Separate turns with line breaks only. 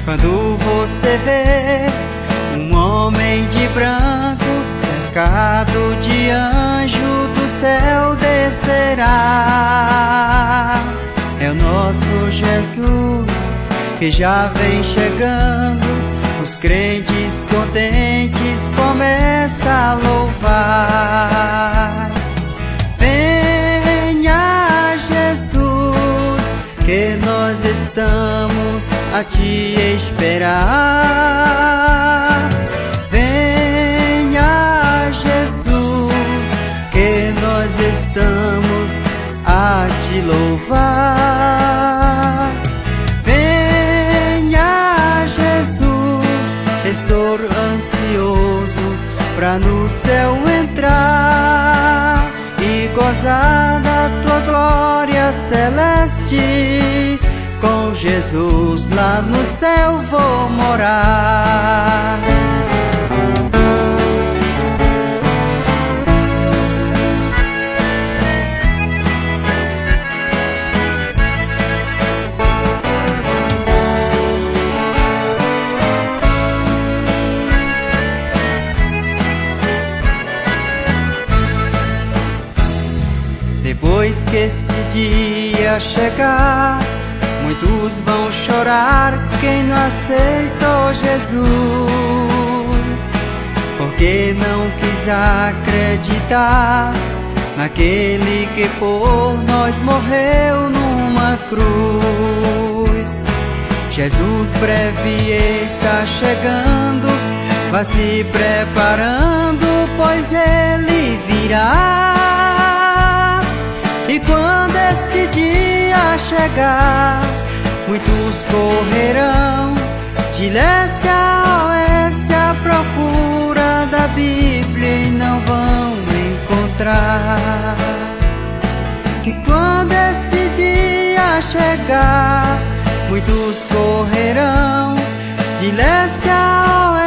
Quando você vê um homem de branco cercado de anjo do céu descerá. É o nosso Jesus que já vem chegando. Os crentes contentes começam a louvar. Venha, Jesus, que nós estamos a te esperar. Venha, Jesus, que nós estamos a te louvar. Venha, Jesus, estou ansioso pra no céu entrar e gozar da tua glória celeste. Com Jesus lá no céu vou morar. Depois que esse dia chegar, muitos vão chorar quem não aceitou Jesus, porque não quis acreditar naquele que por nós morreu numa cruz. Jesus breve está chegando, vá se preparando, pois ele virá. E quando este dia chegar, muitos correrão de leste a oeste à procura da Bíblia e não vão encontrar. E quando este dia chegar, muitos correrão de leste a oeste